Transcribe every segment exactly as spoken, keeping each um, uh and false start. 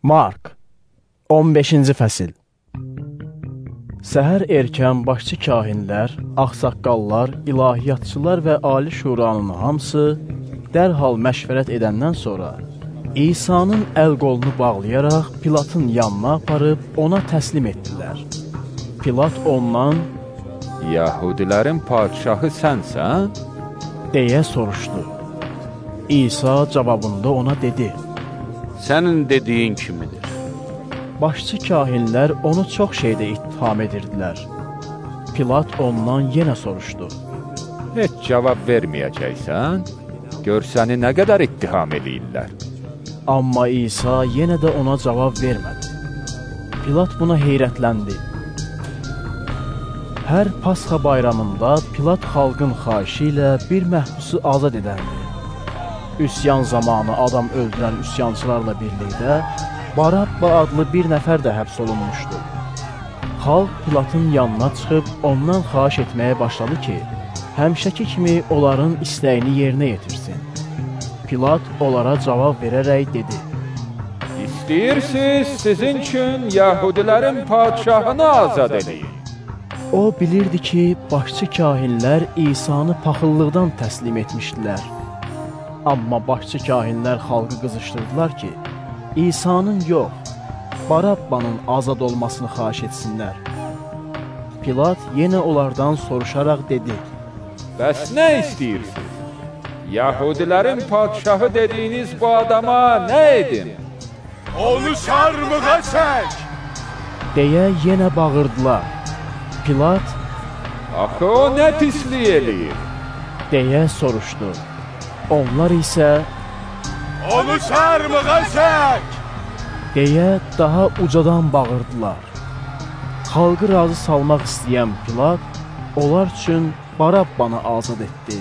Mark on beşinci fəsil. Səhər erkən başçı kahinlər, ağsaqqallar, ilahiyyatçılar və ali şuranın hamısı dərhal məşvərət edəndən sonra İsa'nın əl-qolunu bağlayaraq Pilatın yanına aparıb ona təslim etdilər. Pilat ondan, "Yahudilərin padişahı sənsən?" deyə soruşdu. İsa cavabında ona dedi, "Sənin dediyin kimidir." Başçı kahinlər onu çox şeydə ittiham edirdilər. Pilat ondan yenə soruşdu. Heç cavab verməyəcəksən? Gör səni nə qədər ittiham edirlər. Amma İsa yenə də ona cavab vermədi. Pilat buna heyrətləndi. Hər Pasxa bayramında Pilat xalqın xahişi ilə bir məhbusu azad edəndi. Üsyan zamanı adam öldürən üsyançılarla birlikdə Barabba adlı bir nəfər də həbs olunmuşdu. Xalq Pilatın yanına çıxıb ondan xahiş etməyə başladı ki, həmişəki kimi onların istəyini yerinə yetirsin. Pilat onlara cavab verərək dedi, "İstəyirsiniz sizin üçün Yahudilərin padişahını azad edin." O bilirdi ki, başçı kahinlər İsa'nı paxıllıqdan təslim etmişdilər. Amma başçı kahinlər xalqı qızışdırdılar ki, İsa'nın yox, Barabbanın azad olmasını xahiş etsinlər. Pilat yenə onlardan soruşaraq dedi, "Bəs nə istəyirsiniz? Yahudilərin padişahı dediyiniz bu adama nə edin?" "Onu çarmıxa çək!" deyə yenə bağırdılar. Pilat, "Axı o nə pislik eləyir?" deyə soruşdu. Onlar isə, "Onu çarmıxa çək!" deyə daha ucadan bağırdılar. Xalqı razı salmaq istəyən Pilat, onlar üçün Barabbanı azad etdi.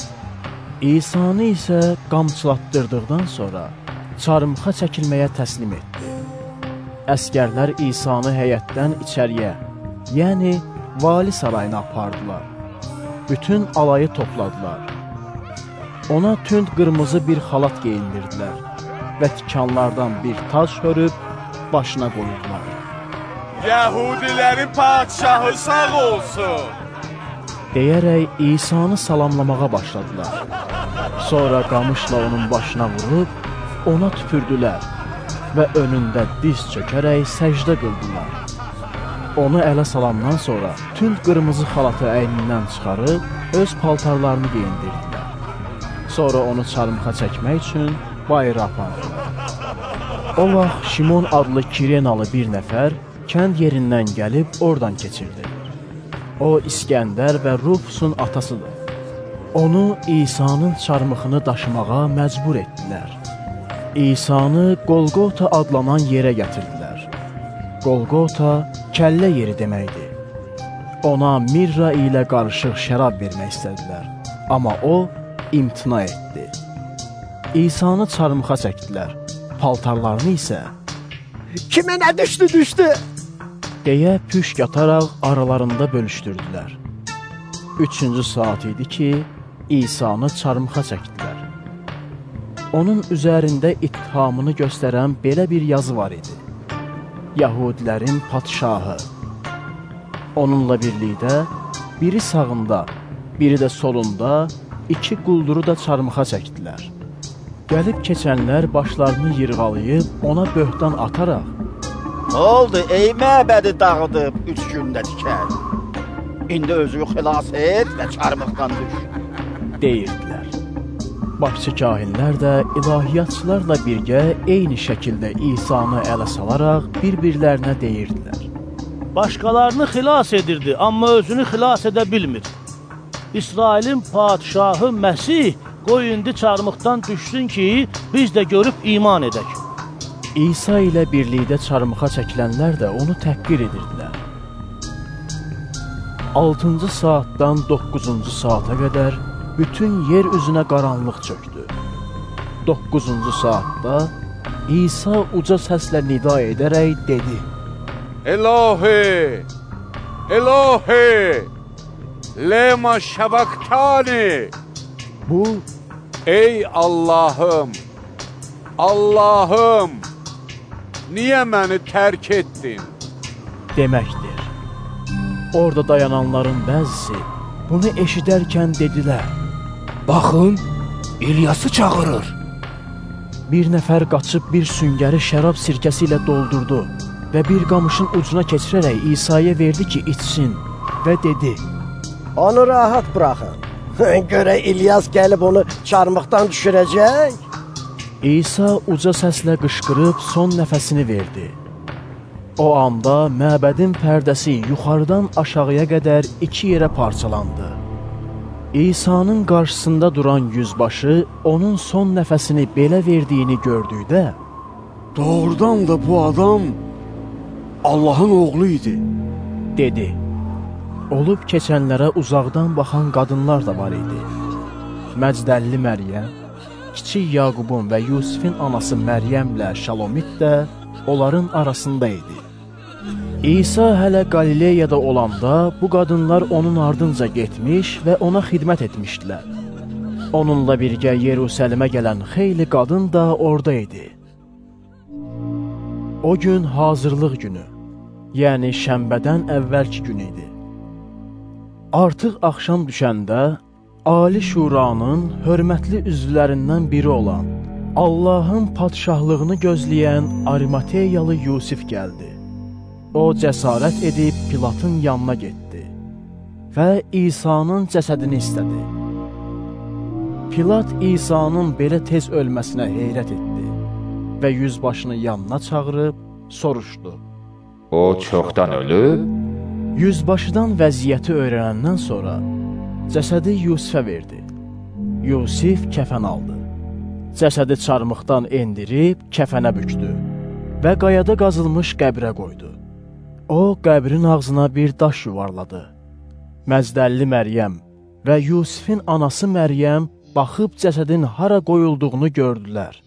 İsa'nı isə qamçılatdırdıqdan sonra çarmıxa çəkilməyə təslim etdi. Əskərlər İsa'nı həyətdən içəriyə, yəni vali sarayına apardılar. Bütün alayı topladılar. Ona tünd qırmızı bir xalat geyindirdilər və tikanlardan bir tac hörüb başına qoydular. "Yahudilərin padişahı sağ olsun!" deyərək İsa'nı salamlamağa başladılar. Sonra qamışla onun başına vurub, ona tüpürdülər və önündə diz çökərək səcdə qıldılar. Onu ələ salandan sonra tünd qırmızı xalatı əynindən çıxarıb, öz paltarlarını geyindirdilər. Sonra onu çarmıxa çəkmək üçün bayıra apardılar. O vaxt Şimon adlı Kirenalı bir nəfər kənd yerindən gəlib oradan keçirdi. O, İskəndər və Rufusun atasıdır. Onu İsa'nın çarmıxını daşımağa məcbur etdilər. İsa'nı Golgota adlanan yerə gətirdilər. Golgota, kəllə yeri deməkdir. Ona mirra ilə qarışıq şərab vermək istədilər. Amma o, imtina etdi. İsa'nı çarmıxa çəkdilər. Paltarlarını isə "Kimə nə düşdü, düşdü!" deyə püşk ataraq aralarında bölüşdürdülər. Üçüncü saat idi ki, İsa'nı çarmıxa çəkdilər. Onun üzərində ittihamını göstərən belə bir yazı var idi. Yahudilərin padişahı. Onunla birlikdə biri sağında, biri də solunda iki qulduru da çarmıxa çəkdilər. Gəlib keçənlər başlarını yırğalayıb ona böhtan ataraq, "Nə oldu, ey məbədi dağıdıb üç gündə tikər? İndi özünü xilas et və çarmıxdan düş!" deyirdilər. Başçı kahinlər də ilahiyyatçılarla birgə eyni şəkildə İsa'nı ələ salaraq bir-birlərinə deyirdilər. Başqalarını xilas edirdi, amma özünü xilas edə bilmir. İsrailin padişahı Məsih qoy indi çarmıxdan düşsün ki, biz də görüb iman edək. İsa ilə birlikdə çarmıxa çəkilənlər də onu təhqir edirdilər. Altıncı saatdan doqquzuncu saata qədər bütün yer üzünə qaranlıq çöktü. Doqquzuncu saatda İsa uca səslə nida edərək dedi, "Elohi, Elohi, lema şabaktani." Bu, "Ey Allahım, Allahım, Niyə məni tərk etdin? Deməkdir. Orada dayananların bəzisi bunu eşidərkən dedilər: Baxın, İlyası çağırır. Bir nəfər qaçıb bir süngəri şərab sirkəsi ilə doldurdu və bir qamışın ucuna keçirərək İsa'ya verdi ki, içsin və dedi: Onu rahat bırakın. Görə İlyas gəlib onu çarmıqdan düşürəcək. İsa uca səslə qışqırıb son nəfəsini verdi. O anda məbədin pərdəsi yuxarıdan aşağıya qədər iki yerə parçalandı. İsa'nın qarşısında duran yüzbaşı onun son nəfəsini belə verdiyini gördükdə, Doğrudan da bu adam Allahın oğlu idi, dedi. Olub keçənlərə uzaqdan baxan qadınlar da var idi. Məcdəlli Məryəm, kiçik Yaqubun və Yusifin anası Məryəmlə Şalomit də onların arasında idi. İsa hələ Qalileyada olanda bu qadınlar onun ardınca getmiş və ona xidmət etmişdilər. Onunla birgə Yerusəlimə gələn xeyli qadın da orada idi. O gün hazırlıq günü, yəni şənbədən əvvəlki gün idi. Artıq axşam düşəndə Ali Şuranın hörmətli üzvlərindən biri olan, Allahın padşahlığını gözləyən Arimateyalı Yusif gəldi. O cəsarət edib Pilatın yanına getdi və İsa'nın cəsədini istədi. Pilat İsa'nın belə tez ölməsinə heyrət etdi və yüzbaşını yanına çağırıb soruşdu: O çoxdan ölüb? Yüzbaşıdan vəziyyəti öyrənəndən sonra cəsədi Yusifə verdi. Yusif kəfən aldı. Cəsədi çarmıqdan endirib kəfənə bükdü və qayada qazılmış qəbrə qoydu. O, qəbrin ağzına bir daş yuvarladı. Məzdəlli Məryəm və Yusifin anası Məryəm baxıb cəsədin hara qoyulduğunu gördülər.